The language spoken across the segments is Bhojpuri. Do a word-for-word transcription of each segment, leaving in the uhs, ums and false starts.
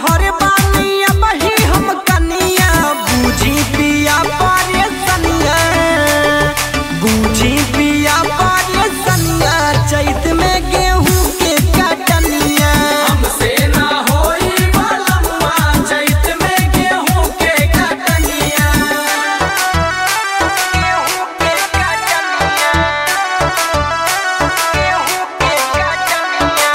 शहर बानी अब ही हम कनिया बूझी पिया पारे सनिया बूझी पिया पारे सनिया चैत में गेहूं के कटनिया हमसे ना होई बलम्मा चैत में गेहूं के कटनिया गेहूं के कटनिया गेहूं के कटनिया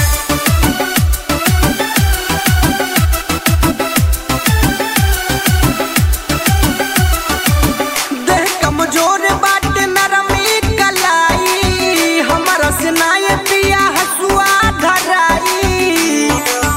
देह कमजोर बाटे नरमी कलाई हमरा से नाय पिया हसुआ धराई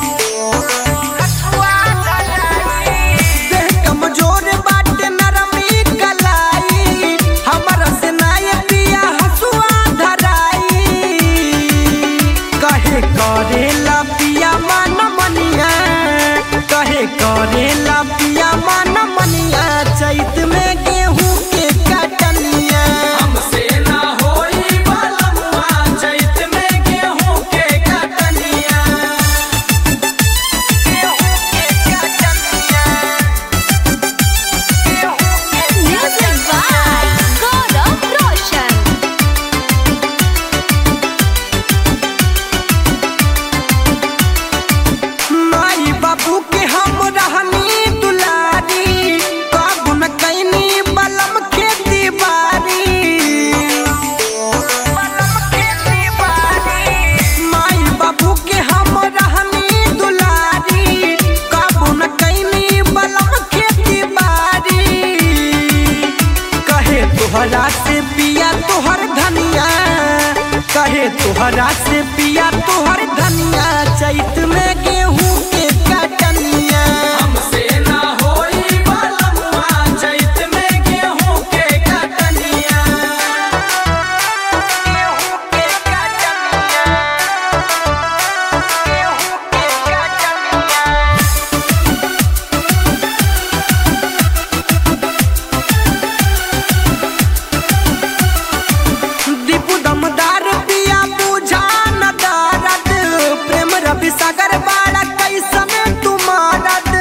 हसुआ धराई देह कमजोर बाटे नरमी कलाई हमरा से नाय पिया हसुआ धराई कहे करेला पिया मन मनिया कहे करेला पिया मन मनिया चैत में गेहूं के कटनिया हमसे ना होई बलम्मा चैत में गेहूं के कटनिया गेहूं के कटनिया गेहूं के Music by Gaurav Roshan. माई बाबू के हम रहनी दुलारी बाबू न कैनी बलम खेती बारी बलम खेती बारी माई बाबू के हम रहनी दुलारी बाबू न कैनी बलम खेती बारी कहे तोहरा से पिया तोहर धनिया कहे तोहरा से पिया तोहर धनिया चैत में गेहूं के कटनिया हमसे ना होई बलम्मा चैत में गेहूं के कटनिया गेहूं के कटनिया गेहूं के कटनिया दीपू दमदार पिया बुझा न दारद प्रेम रवि सागर बाड़ा कैसन तुम्हारद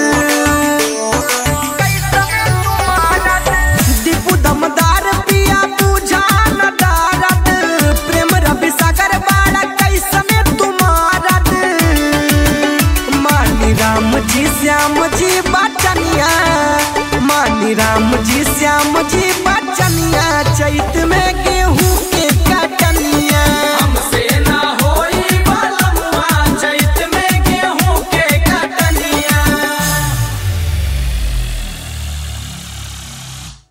कैसन तुम्हारद दीपू दमदार पिया बुझा न दारद प्रेम रवि सागर बाड़ा कैसन तुम्हारद मानी राम जी श्याम जी बचनिया मानी राम जी श्याम जी बचनिया चैत